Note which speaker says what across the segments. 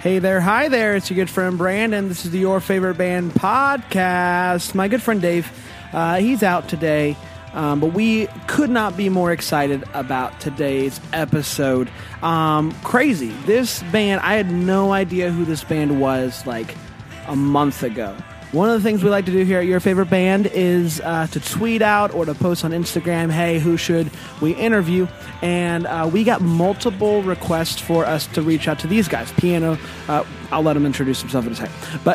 Speaker 1: Hey there, hi there, it's your good friend Brandon. This is the Your Favorite Band podcast. My good friend Dave, he's out today, but we could not be more excited about today's episode. Crazy. This band, I had no idea who this band was like a month ago. One of the things we like to do here at Your Favorite Band is to tweet out or to post on Instagram, hey, who should we interview? And we got multiple requests for us to reach out to these guys. Piano, I'll let him introduce himself in a second. But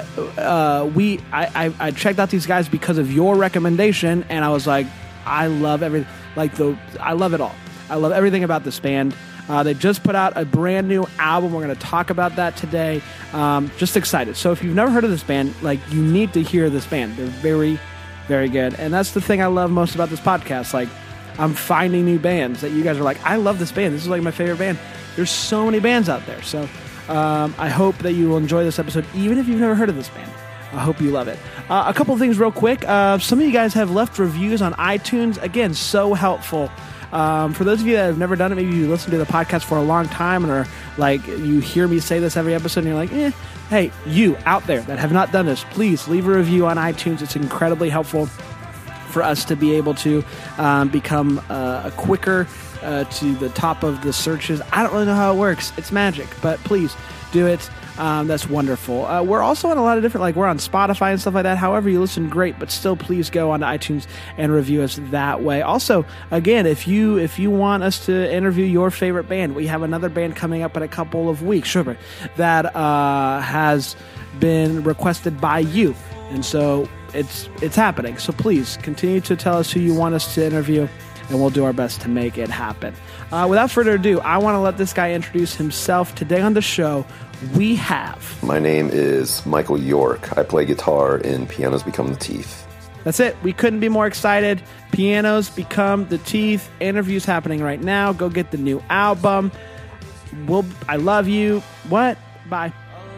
Speaker 1: I checked out these guys because of your recommendation, and I was like, I love everything. I love it all. I love everything about this band. They just put out a brand new album. We're going to talk about that today. Just excited. So if you've never heard of this band, you need to hear this band. They're very, very good. And that's the thing I love most about this podcast. I'm finding new bands that you guys are like, I love this band. This is my favorite band. There's so many bands out there. So I hope that you will enjoy this episode, even if you've never heard of this band. I hope you love it. A couple of things real quick. Some of you guys have left reviews on iTunes. Again, so helpful. For those of you that have never done it, maybe you listen to the podcast for a long time and are you hear me say this every episode and you're like, hey, you out there that have not done this, please leave a review on iTunes. It's incredibly helpful for us to be able to become a quicker to the top of the searches. I don't really know how it works. It's magic, but please do it. That's wonderful. We're also on a lot of different, we're on Spotify and stuff like that. However you listen, great, but still please go on to iTunes and review us that way. Also, again, if you want us to interview your favorite band, we have another band coming up in a couple of weeks, sure, that has been requested by you. And so it's happening. So please continue to tell us who you want us to interview, and we'll do our best to make it happen. Without further ado, I want to let this guy introduce himself. Today on the show, we have...
Speaker 2: My name is Michael York. I play guitar in Pianos Become the Teeth.
Speaker 1: That's it. We couldn't be more excited. Pianos Become the Teeth. Interviews happening right now. Go get the new album. I love you. What? Bye.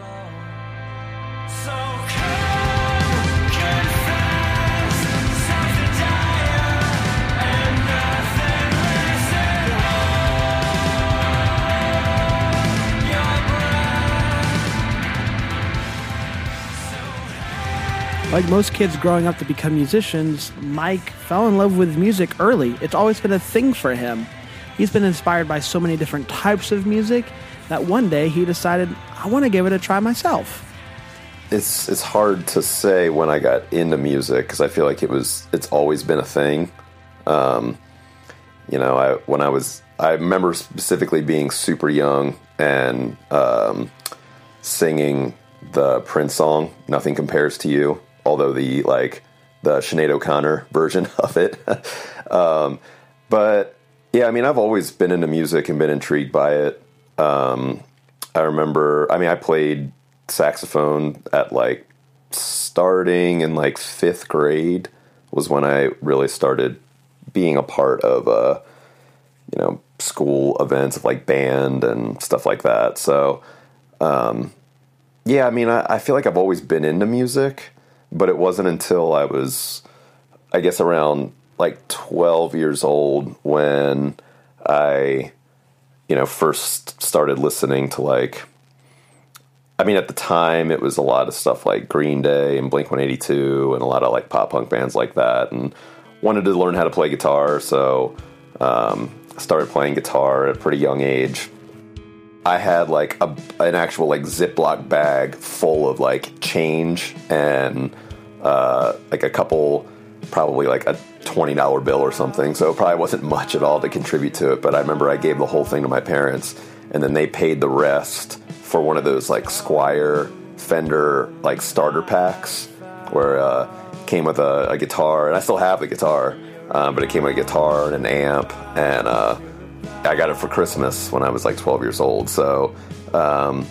Speaker 1: Like most kids growing up to become musicians, Mike fell in love with music early. It's always been a thing for him. He's been inspired by so many different types of music that one day he decided, I want to give it a try myself.
Speaker 2: It's hard to say when I got into music because I feel like it's always been a thing. I remember specifically being super young and singing the Prince song, Nothing Compares to You. Although the Sinead O'Connor version of it. But yeah, I've always been into music and been intrigued by it. I remember, I played saxophone at starting in 5th grade was when I really started being a part of, school events of band and stuff like that. So, I feel like I've always been into music. But it wasn't until I was, I guess, around 12 years old when I, first started listening to at the time it was a lot of stuff like Green Day and Blink-182 and a lot of pop punk bands like that, and wanted to learn how to play guitar. So I started playing guitar at a pretty young age. I had an actual Ziploc bag full of change and a couple, probably a $20 bill or something. So it probably wasn't much at all to contribute to it. But I remember I gave the whole thing to my parents, and then they paid the rest for one of those Squier Fender starter packs where it came with a guitar, and I still have the guitar, but it came with a guitar and an amp, and I got it for Christmas when I was 12 years old. So, I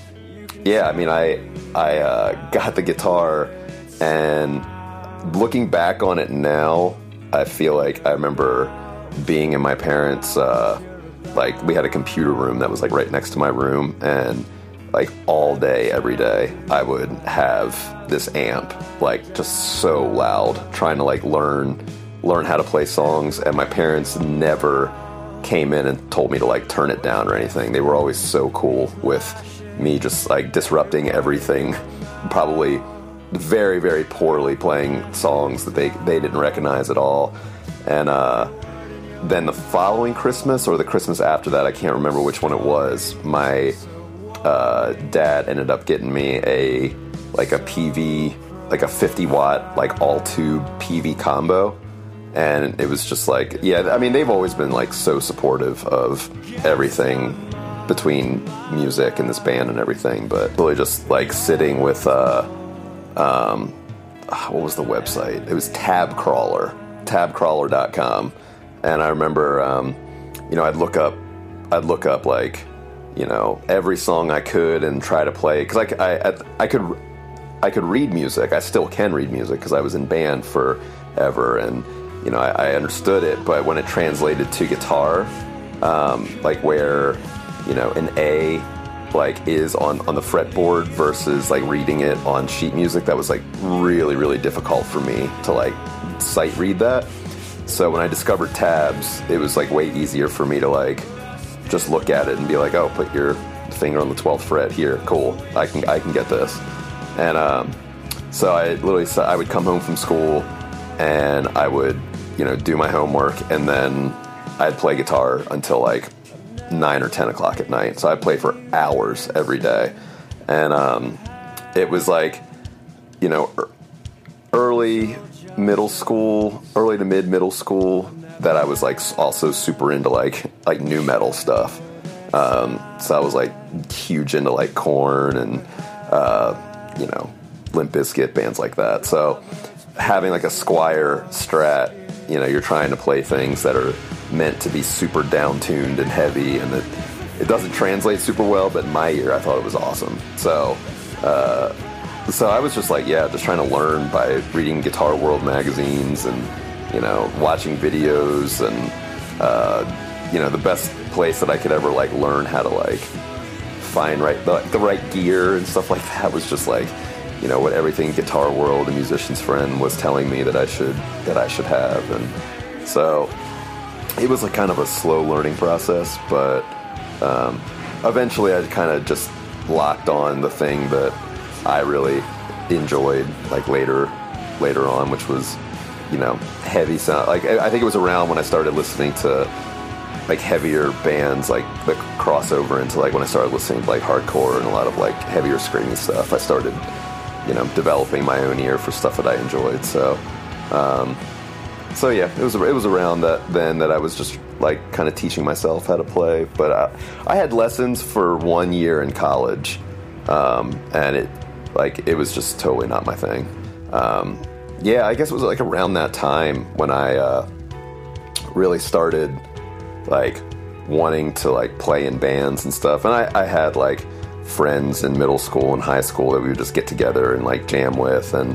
Speaker 2: got the guitar, and looking back on it now, I feel like I remember being in my parents' we had a computer room that was right next to my room, and all day, every day, I would have this amp just so loud, trying to learn how to play songs, and my parents never came in and told me to like turn it down or anything. They were always so cool with me just like disrupting everything, probably very, very poorly playing songs that they didn't recognize at all. And then the following Christmas, or the Christmas after that, I can't remember which one it was, my dad ended up getting me a PV, like a 50 watt, like all tube PV combo. And it was just like, yeah, I mean, they've always been like so supportive of everything between music and this band and everything, but really just like sitting with, what was the website? It was tabcrawler.com. And I remember, I'd look up like, every song I could and try to play, because I could read music. I still can read music because I was in band forever, and I understood it. But when it translated to guitar, like where an A like is on the fretboard versus like reading it on sheet music, that was like really, really difficult for me to like sight read that. So when I discovered tabs, it was like way easier for me to like just look at it and be like, oh, put your finger on the 12th fret here, cool, I can get this. And so I would come home from school and I would do my homework, and then I'd play guitar until like 9 or 10 o'clock at night. So I'd play for hours every day. And it was like early to mid middle school that I was like also super into like nu metal stuff. So I was like huge into like Korn and Limp Bizkit, bands like that. So having like a Squier Strat, you're trying to play things that are meant to be super down-tuned and heavy, and it doesn't translate super well, but in my ear I thought it was awesome. So I was just like, just trying to learn by reading Guitar World magazines and watching videos, and the best place that I could ever like learn how to like find the right gear and stuff like that was just like what everything Guitar World and Musician's Friend was telling me that I should have. And so it was like kind of a slow learning process, but eventually I kind of just locked on the thing that I really enjoyed like later on, which was heavy sound. Like I think it was around when I started listening to like heavier bands, like the crossover into like when I started listening to like hardcore and a lot of like heavier screamy stuff. I started developing my own ear for stuff that I enjoyed. So yeah, it was around then that I was just like kind of teaching myself how to play. But I had lessons for 1 year in college, and it was just totally not my thing. I guess it was like around that time when I really started like wanting to like play in bands and stuff. And I had like friends in middle school and high school that we would just get together and like jam with. And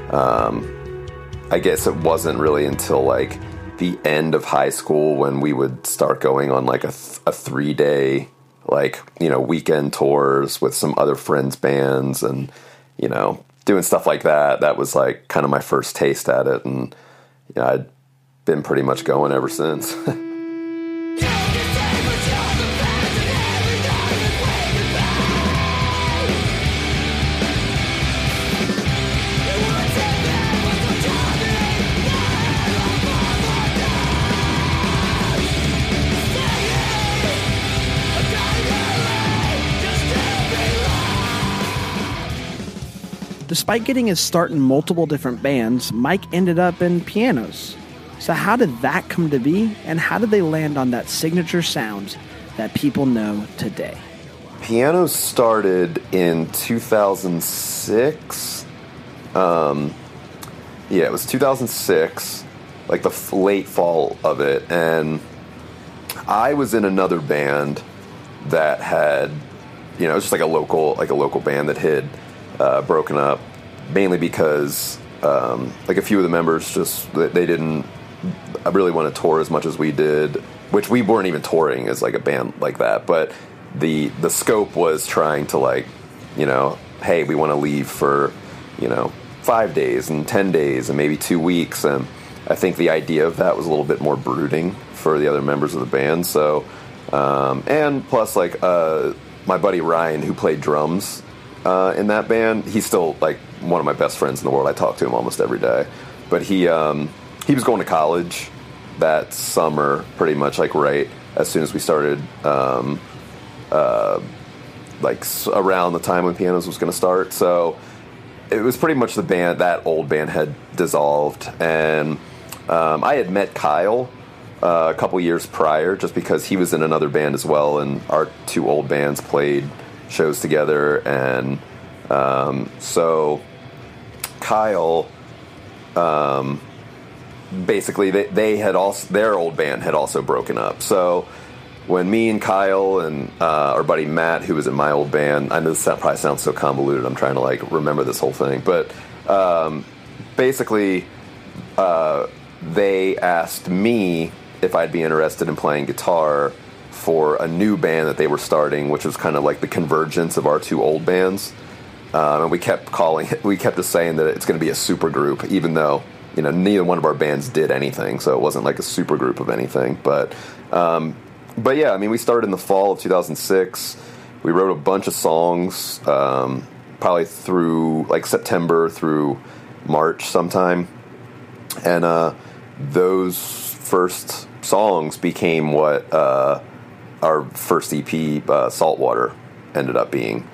Speaker 2: I guess it wasn't really until like the end of high school when we would start going on like a 3-day like weekend tours with some other friends' bands and doing stuff like that. That was like kind of my first taste at it, and I'd been pretty much going ever since.
Speaker 1: Despite getting his start in multiple different bands, Mike ended up in Pianos. So how did that come to be, and how did they land on that signature sound that people know today?
Speaker 2: Pianos started in 2006. It was 2006, like the late fall of it, and I was in another band that had, it was just like a local band that had broken up, mainly because like a few of the members just they didn't really want to tour as much as we did, which we weren't even touring as like a band like that, but the scope was trying to like hey, we want to leave for 5 days and 10 days and maybe 2 weeks, and I think the idea of that was a little bit more brooding for the other members of the band. So, and plus, like, my buddy Ryan, who played drums in that band, he's still, like, one of my best friends in the world. I talk to him almost every day. But he was going to college that summer, pretty much, like, right as soon as we started, around the time when Pianos was going to start. So it was pretty much the band, that old band had dissolved. And I had met Kyle a couple years prior, just because he was in another band as well, and our two old bands played shows together. And so Kyle, basically they had also, their old band had also broken up. So when me and Kyle and our buddy Matt, who was in my old band, I know this probably sounds so convoluted, I'm trying to like remember this whole thing, but basically they asked me if I'd be interested in playing guitar for a new band that they were starting, which was kind of like the convergence of our two old bands. And we kept just saying that it's going to be a super group, even though, you know, neither one of our bands did anything, so it wasn't like a super group of anything. But yeah, I mean, we started in the fall of 2006. We wrote a bunch of songs, probably through like September through March sometime. And those first songs became what our first EP, Saltwater, ended up being.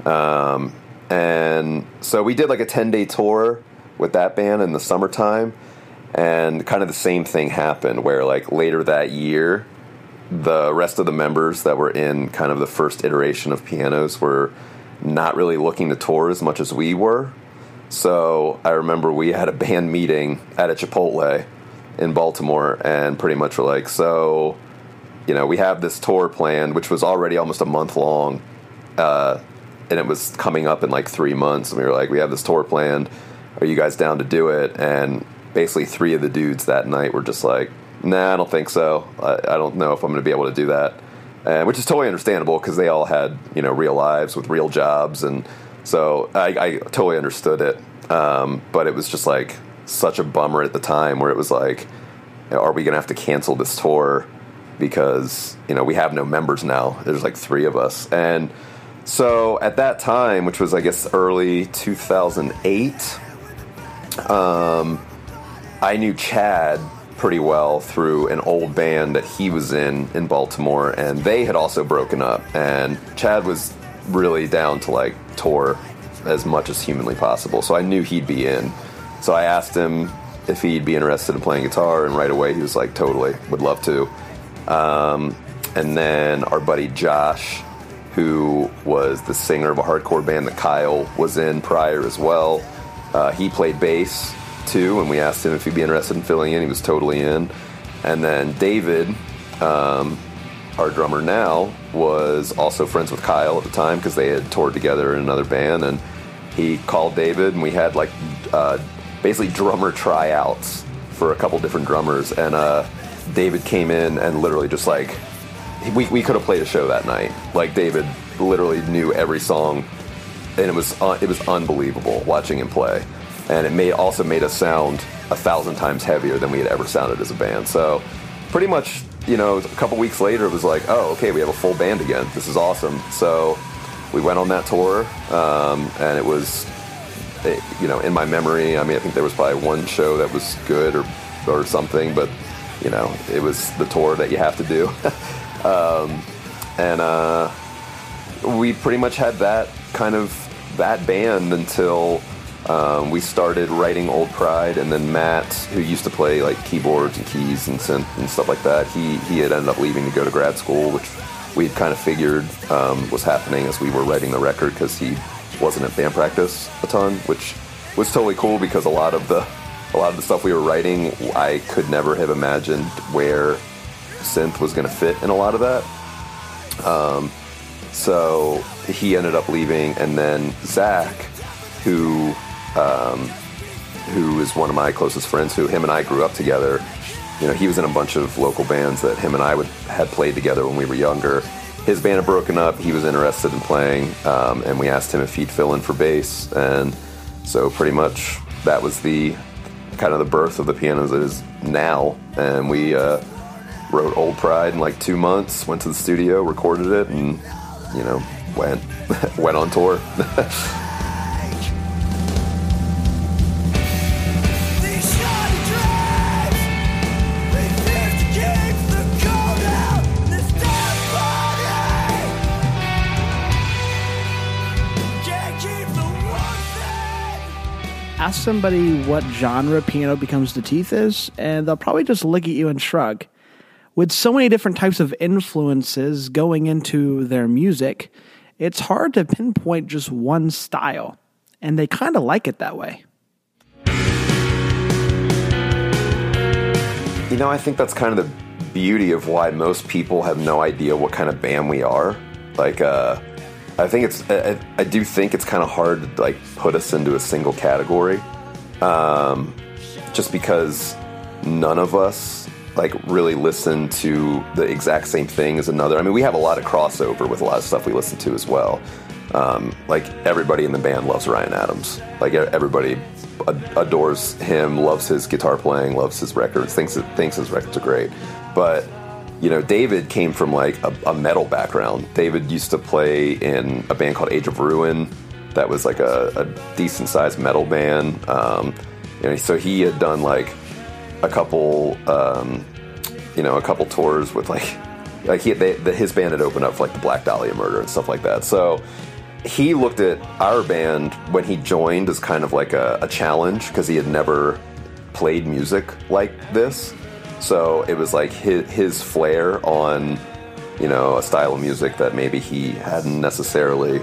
Speaker 2: And so we did like a 10-day tour with that band in the summertime, and kind of the same thing happened where like later that year, the rest of the members that were in kind of the first iteration of Pianos were not really looking to tour as much as we were. So I remember we had a band meeting at a Chipotle in Baltimore, and pretty much were like, so, you know, we have this tour planned, which was already almost a month long, and it was coming up in like 3 months, and we were like, we have this tour planned, are you guys down to do it? And basically 3 of the dudes that night were just like, nah, I don't think so. I don't know if I'm going to be able to do that. Which is totally understandable, because they all had, you know, real lives with real jobs, and so I totally understood it. But it was just like such a bummer at the time, where it was like, are we going to have to cancel this tour because, you know, we have no members now. There's like 3 of us. And so at that time, which was I guess early 2008, I knew Chad pretty well through an old band that he was in Baltimore, and they had also broken up, and Chad was really down to like tour as much as humanly possible, so I knew he'd be in. So I asked him if he'd be interested in playing guitar, and right away he was like, totally, would love to. And then our buddy Josh, who was the singer of a hardcore band that Kyle was in prior as well, he played bass too, and we asked him if he'd be interested in filling in. He was totally in. And then David, our drummer now, was also friends with Kyle at the time, because they had toured together in another band, and he called David, and we had like basically drummer tryouts for a couple different drummers, and David came in and literally just like, we could have played a show that night. Like, David literally knew every song, and it was unbelievable watching him play. And it also made us sound 1,000 times heavier than we had ever sounded as a band. So pretty much, you know, a couple weeks later, it was like, oh, okay, we have a full band again. This is awesome. So we went on that tour, and it was, you know, in my memory, I mean, I think there was probably one show that was good or something, but, you know, it was the tour that you have to do. We pretty much had that band until we started writing Old Pride, and then Matt, who used to play like keyboards and keys and synth and stuff like that, he had ended up leaving to go to grad school, which we had kind of figured was happening as we were writing the record, because he wasn't at band practice a ton, which was totally cool, because a lot of the stuff we were writing, I could never have imagined where synth was going to fit in a lot of that. So he ended up leaving, and then Zach, who is one of my closest friends, who him and I grew up together. You know, he was in a bunch of local bands that him and I had played together when we were younger. His band had broken up. He was interested in playing, and we asked him if he'd fill in for bass. And so pretty much that was the kind of the birth of the Pianos that is now. And we wrote Old Pride in like 2 months, went to the studio, recorded it, and, you know, went on tour.
Speaker 1: Ask somebody what genre Piano Becomes the Teeth is, and they'll probably just look at you and shrug. With so many different types of influences going into their music, it's hard to pinpoint just one style, and they kind of like it that way.
Speaker 2: You know, I think that's kind of the beauty of why most people have no idea what kind of band we are. Like, I do think it's kind of hard to like put us into a single category, just because none of us like really listen to the exact same thing as another. I mean, we have a lot of crossover with a lot of stuff we listen to as well. Like everybody in the band loves Ryan Adams. Like everybody adores him, loves his guitar playing, loves his records, thinks his records are great. But you know, David came from like a metal background. David used to play in a band called Age of Ruin that was like a decent sized metal band. You know, so he had done like a couple tours with his band had opened up for like the Black Dahlia Murder and stuff like that. So he looked at our band when he joined as kind of like a challenge because he had never played music like this. So it was like his flair on, you know, a style of music that maybe he hadn't necessarily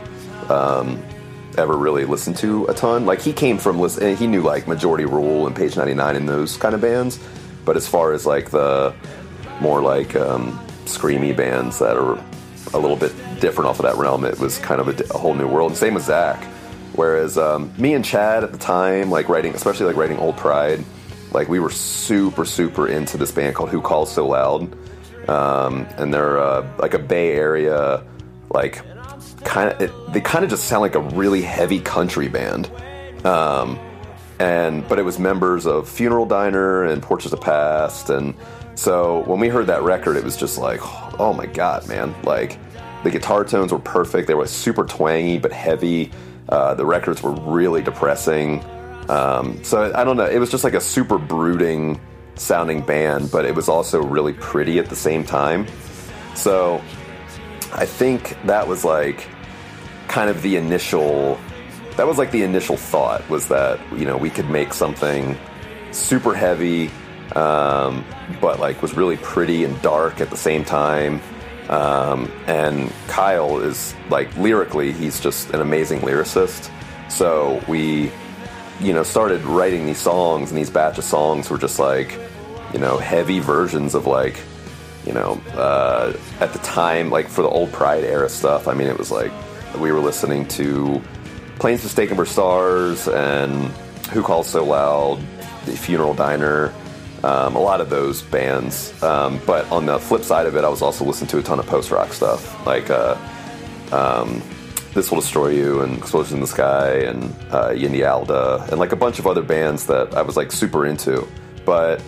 Speaker 2: ever really listened to a ton. Like he came from he knew like Majority Rule and Page 99 and those kind of bands, but as far as like the more like screamy bands that are a little bit different off of that realm, it was kind of a whole new world. And same with Zach. Whereas me and Chad at the time, like especially writing Old Pride. Like, we were super, super into this band called Who Calls So Loud. And they're, like, a Bay Area, like, they kind of just sound like a really heavy country band. But it was members of Funeral Diner and Portraits of Past. And so when we heard that record, it was just like, oh my God, man. Like, the guitar tones were perfect. They were super twangy but heavy. The records were really depressing. So I don't know, it was just like a super brooding sounding band, but it was also really pretty at the same time. So I think that was like kind of the initial thought, was that, you know, we could make something super heavy, but like was really pretty and dark at the same time. And Kyle is like, lyrically, he's just an amazing lyricist. So we, you know, started writing these songs, and these batch of songs were just like, you know, heavy versions of like, you know, at the time, like for the Old Pride era stuff, I mean, it was like we were listening to Planes Mistaken for Stars and Who Calls So Loud, the Funeral Diner, a lot of those bands. But on the flip side of it, I was also listening to a ton of post-rock stuff, like This Will Destroy You and Explosion in the Sky and Yindi Alda and like a bunch of other bands that I was like super into. But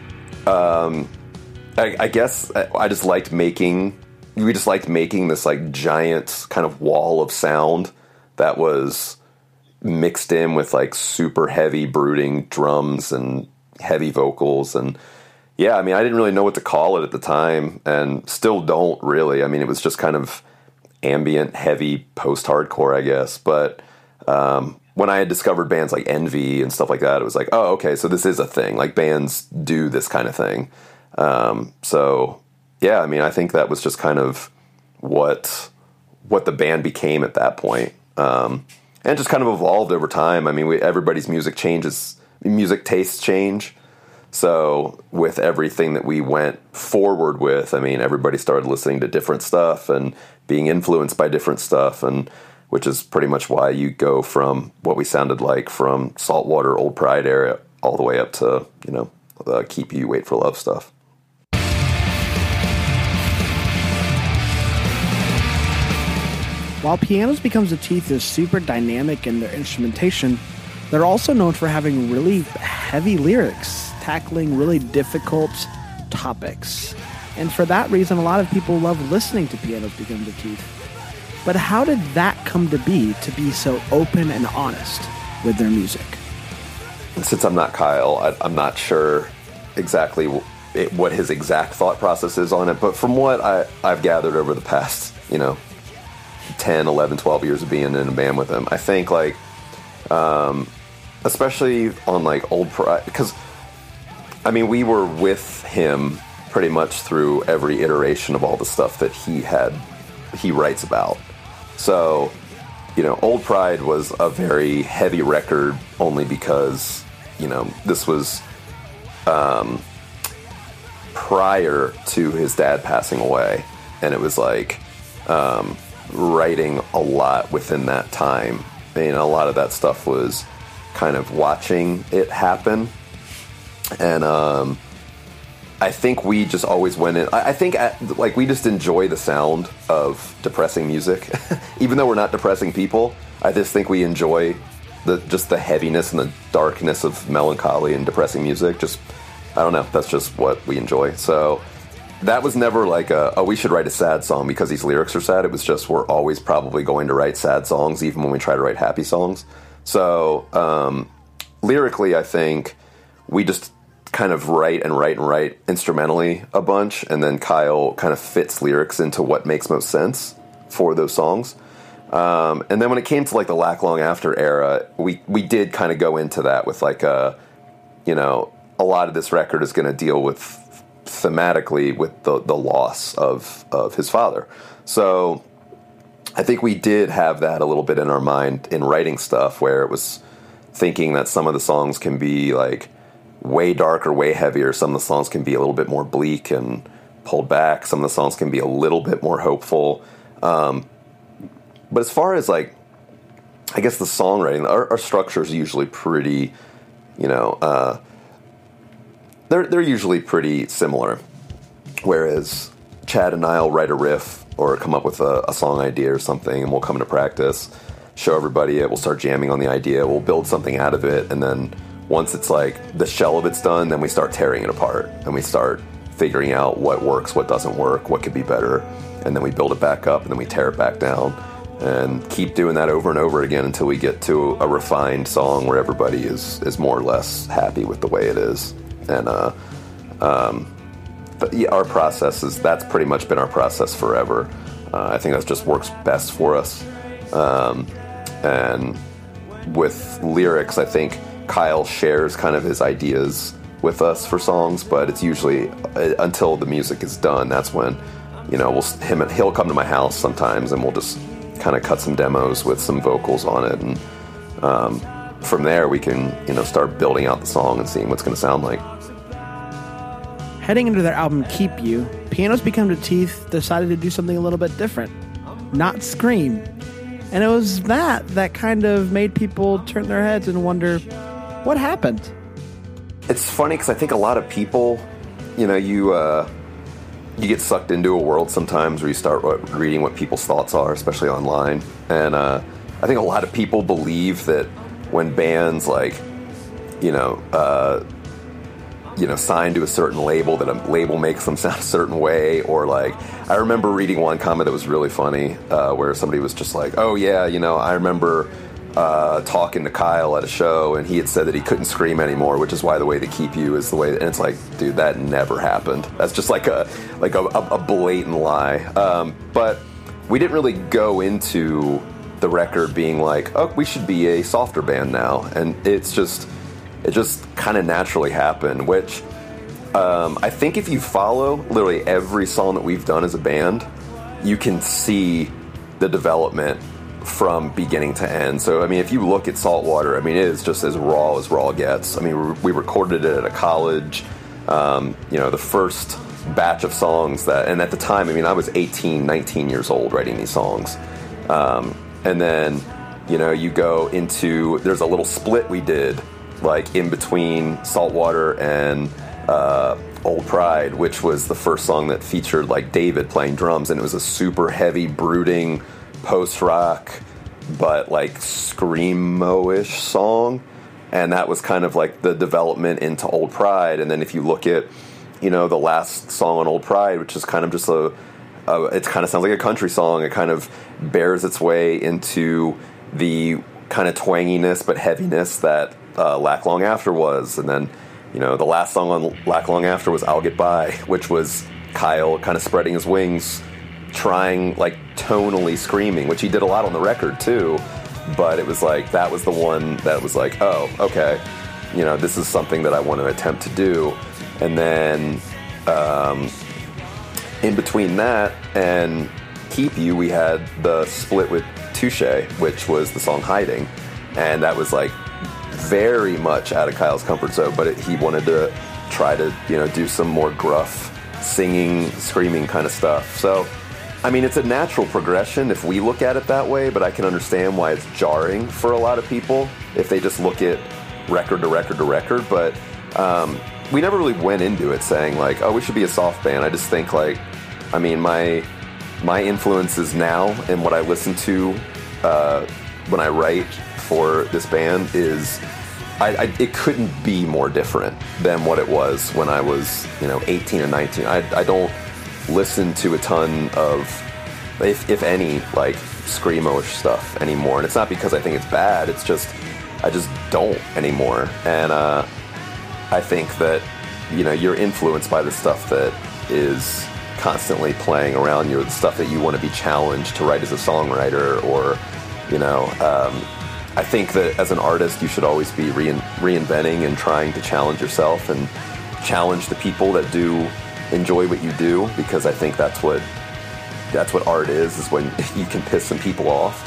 Speaker 2: I guess we just liked making this like giant kind of wall of sound that was mixed in with like super heavy brooding drums and heavy vocals. And yeah, I mean, I didn't really know what to call it at the time, and still don't really. I mean, it was just kind of ambient, heavy post-hardcore, I guess. But when I had discovered bands like Envy and stuff like that, it was like, oh, okay, so this is a thing. Like, bands do this kind of thing. So yeah, I mean, I think that was just kind of what the band became at that point. And just kind of evolved over time. I mean, everybody's music tastes change. So with everything that we went forward with, I mean, everybody started listening to different stuff and being influenced by different stuff, and which is pretty much why you go from what we sounded like from Saltwater, Old Pride era, all the way up to, you know, the Keep You, Wait for Love stuff.
Speaker 1: While Pianos Becomes the Teeth is super dynamic in their instrumentation, they're also known for having really heavy lyrics, tackling really difficult topics. And for that reason, a lot of people love listening to Pianos Become the Teeth. But how did that come to be so open and honest with their music?
Speaker 2: Since I'm not Kyle, I'm not sure exactly what his exact thought process is on it. But from what I've gathered over the past, 10, 11, 12 years of being in a band with him, I think, like, especially on, like, Old Pride, because, I mean, we were with him pretty much through every iteration of all the stuff that he writes about. So, Old Pride was a very heavy record only because, this was prior to his dad passing away. And it was like writing a lot within that time. A lot of that stuff was kind of watching it happen. And I think we just always went in. I think we just enjoy the sound of depressing music, even though we're not depressing people. I just think we enjoy the heaviness and the darkness of melancholy and depressing music. I don't know. That's just what we enjoy. So that was never like we should write a sad song because these lyrics are sad. It was just we're always probably going to write sad songs, even when we try to write happy songs. So lyrically, I think we just kind of write instrumentally a bunch, and then Kyle kind of fits lyrics into what makes most sense for those songs. And then when it came to like the Lack Long After era, we did kind of go into that with like a lot of this record is going to deal with thematically with the loss of his father. So I think we did have that a little bit in our mind in writing stuff, where it was thinking that some of the songs can be like way darker, way heavier. Some of the songs can be a little bit more bleak and pulled back. Some of the songs can be a little bit more hopeful. But as far as like, I guess the songwriting, our structure is usually pretty, they're usually pretty similar. Whereas Chad and I'll write a riff or come up with a song idea or something, and we'll come into practice, show everybody it, we'll start jamming on the idea, we'll build something out of it, and then once it's like the shell of it's done, then we start tearing it apart and we start figuring out what works, what doesn't work, what could be better, and then we build it back up and then we tear it back down and keep doing that over and over again until we get to a refined song where everybody is more or less happy with the way it is. And but yeah, our process that's pretty much been our process forever. I think that just works best for us. And with lyrics, I think Kyle shares kind of his ideas with us for songs, but it's usually until the music is done. That's when, he'll come to my house sometimes, and we'll just kind of cut some demos with some vocals on it, and from there we can, start building out the song and seeing what's going to sound like.
Speaker 1: Heading into their album Keep You, Pianos Become the Teeth decided to do something a little bit different, not scream. And it was that kind of made people turn their heads and wonder, what happened?
Speaker 2: It's funny because I think a lot of people, you get sucked into a world sometimes where you start reading what people's thoughts are, especially online. And I think a lot of people believe that when bands sign to a certain label, that a label makes them sound a certain way. Or I remember reading one comment that was really funny, where somebody was just like, oh yeah, I remember talking to Kyle at a show, and he had said that he couldn't scream anymore, which is why the way they keep you is the way. And it's like, dude, that never happened. That's just like a blatant lie. But we didn't really go into the record being like, oh, we should be a softer band now, and it just kind of naturally happened. Which I think if you follow literally every song that we've done as a band, you can see the development from beginning to end. So, I mean, if you look at Saltwater, I mean, it is just as raw gets. I mean, we recorded it at a college. The first batch of songs and at the time, I mean, I was 18, 19 years old writing these songs. And then, you go into, there's a little split we did, in between Saltwater and Old Pride, which was the first song that featured, David playing drums, and it was a super heavy, brooding, post-rock, but screamo-ish song, and that was kind of the development into Old Pride. And then if you look at the last song on Old Pride, which is kind of just it kind of sounds like a country song. It kind of bears its way into the kind of twanginess but heaviness that Lack Long After was. And then, the last song on Lack Long After was I'll Get By, which was Kyle kind of spreading his wings, trying, like, tonally screaming, which he did a lot on the record, too. But it was like, that was the one that was like, oh, okay, this is something that I want to attempt to do. And then in between that and Keep You, we had the split with Touche, which was the song Hiding. And that was, like, very much out of Kyle's comfort zone, but he wanted to try to, do some more gruff singing, screaming kind of stuff. So, I mean, it's a natural progression if we look at it that way, but I can understand why it's jarring for a lot of people if they just look at record to record to record. But we never really went into it saying, like, oh, we should be a soft band. I just think, like, I mean, my influences now and what I listen to when I write for this band is it couldn't be more different than what it was when I was 18 and 19. I don't listen to a ton of, if any, like, screamo-ish stuff anymore, and it's not because I think it's bad. It's just I just don't anymore. And I think that you're influenced by the stuff that is constantly playing around you, the stuff that you want to be challenged to write as a songwriter, or I think that as an artist you should always be reinventing and trying to challenge yourself and challenge the people that do enjoy what you do, because I think that's what art is when you can piss some people off.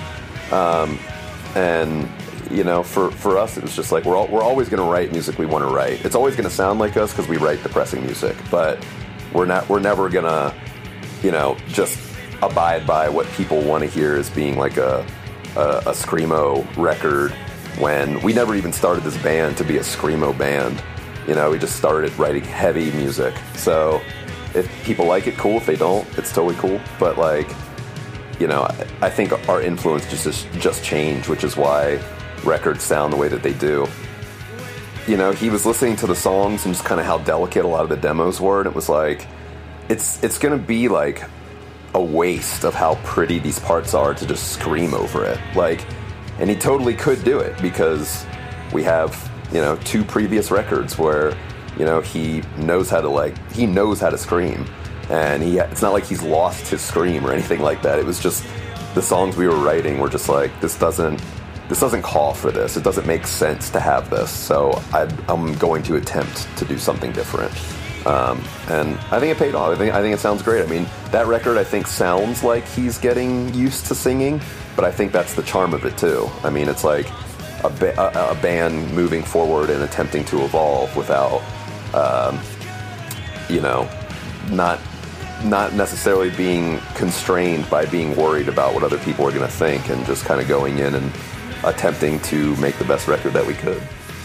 Speaker 2: And for us it was just like we're always going to write music we want to write. It's always going to sound like us because we write depressing music, but we're never going to just abide by what people want to hear as being like a screamo record, when we never even started this band to be a screamo band. We just started writing heavy music. So if people like it, cool. If they don't, it's totally cool. But, like, I think our influence just changed, which is why records sound the way that they do. He was listening to the songs and just kind of how delicate a lot of the demos were, and it was like, it's going to be like a waste of how pretty these parts are to just scream over it. Like, and he totally could do it because we have, two previous records where, he knows how to scream, and it's not like he's lost his scream or anything like that. It was just the songs we were writing were just like, this doesn't call for this. It doesn't make sense to have this. So I'm going to attempt to do something different. And I think it paid off. I think it sounds great. I mean, that record, I think, sounds like he's getting used to singing, but I think that's the charm of it too. I mean, it's like a band moving forward and attempting to evolve without, not necessarily being constrained by being worried about what other people are going to think, and just kind of going in and attempting to make the best record that we could.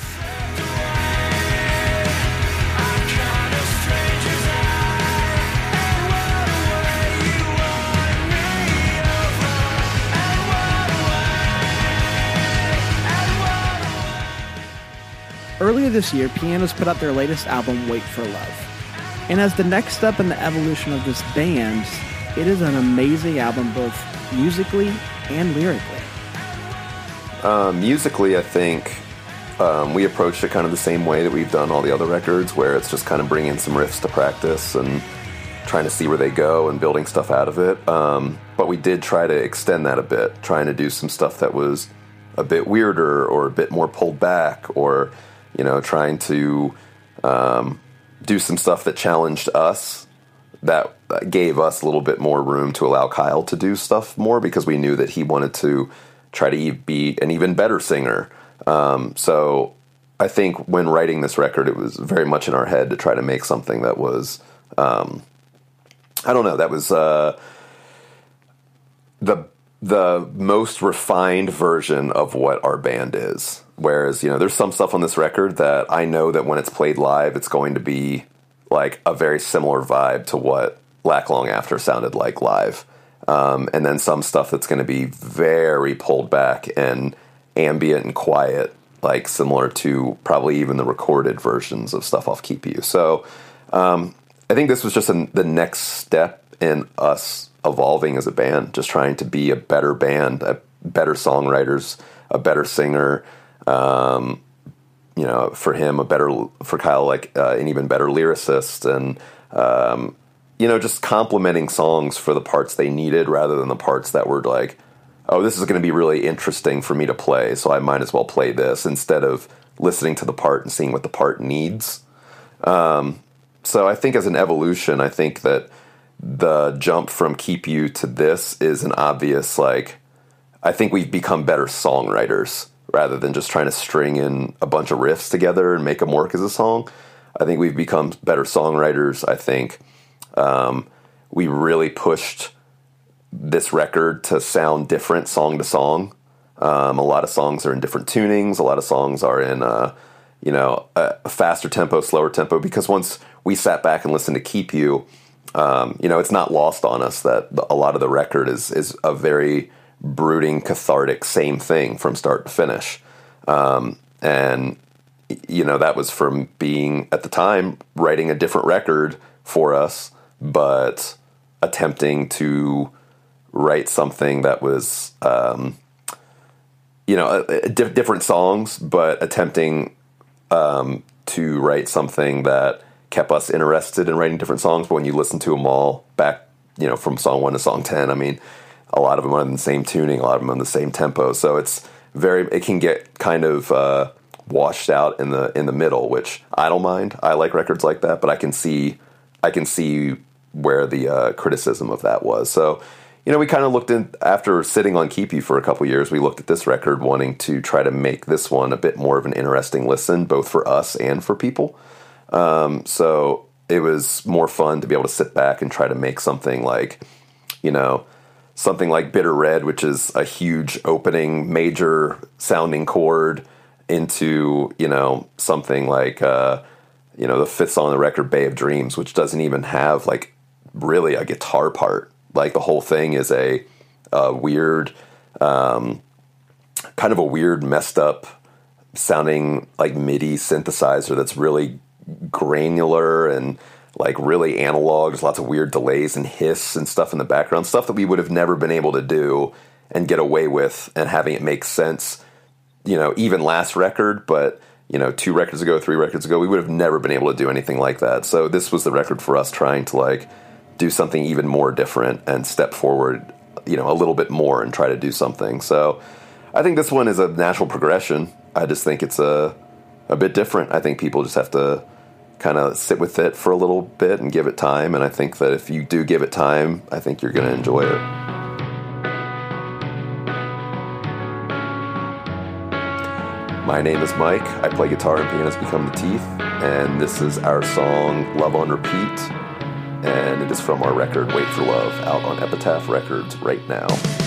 Speaker 1: Earlier this year, Pianos put out their latest album, Wait for Love. And as the next step in the evolution of this band, it is an amazing album both musically and lyrically.
Speaker 2: Musically, I think we approached it kind of the same way that we've done all the other records, where it's just kind of bringing some riffs to practice and trying to see where they go and building stuff out of it. But we did try to extend that a bit, trying to do some stuff that was a bit weirder or a bit more pulled back, or trying to do some stuff that challenged us, that gave us a little bit more room to allow Kyle to do stuff more, because we knew that he wanted to try to be an even better singer. So I think when writing this record, it was very much in our head to try to make something that was, that was the most refined version of what our band is. Whereas, there's some stuff on this record that I know that when it's played live, it's going to be like a very similar vibe to what Lack Long After sounded like live. And then some stuff that's going to be very pulled back and ambient and quiet, like similar to probably even the recorded versions of stuff off Keep You. So I think this was just the next step in us evolving as a band, just trying to be a better band, better songwriters, a better singer. For him, for Kyle, like an even better lyricist, and just complimenting songs for the parts they needed rather than the parts that were like, oh, this is going to be really interesting for me to play, so I might as well play this, instead of listening to the part and seeing what the part needs. So I think as an evolution, I think that the jump from Keep You to this is an obvious, like, I think we've become better songwriters rather than just trying to string in a bunch of riffs together and make them work as a song. I think we've become better songwriters. I think we really pushed this record to sound different song to song. A lot of songs are in different tunings. A lot of songs are in, a faster tempo, slower tempo, because once we sat back and listened to Keep You, it's not lost on us that a lot of the record is a very brooding, cathartic, same thing from start to finish. That was from being, at the time, writing a different record for us, but attempting to write something that was, different songs, but attempting to write something that kept us interested in writing different songs. But when you listen to them all back, from song 1 to song 10, I mean, a lot of them are in the same tuning, a lot of them on the same tempo. So it can get kind of washed out in the middle, which I don't mind. I like records like that, but I can see where the criticism of that was. So, we kind of looked in, after sitting on Keep You for a couple years, we looked at this record wanting to try to make this one a bit more of an interesting listen, both for us and for people. So it was more fun to be able to sit back and try to make something like, something like Bitter Red, which is a huge opening, major sounding chord, into, something like, the fifth song on the record, Bay of Dreams, which doesn't even have, like, really a guitar part. Like, the whole thing is a weird, kind of a weird, messed up sounding, like, MIDI synthesizer that's really granular and, like, really analog. There's lots of weird delays and hiss and stuff in the background, stuff that we would have never been able to do and get away with and having it make sense, even last record, but, 2 records ago, 3 records ago, we would have never been able to do anything like that. So this was the record for us trying to, like, do something even more different and step forward, a little bit more and try to do something. So I think this one is a natural progression. I just think it's a bit different. I think people just have to kind of sit with it for a little bit and give it time. And I think that if you do give it time, I think you're going to enjoy it. My name is Mike. I play guitar and Pianos Become the Teeth. And this is our song, Love on Repeat. And it is from our record, Wait for Love, out on Epitaph Records right now.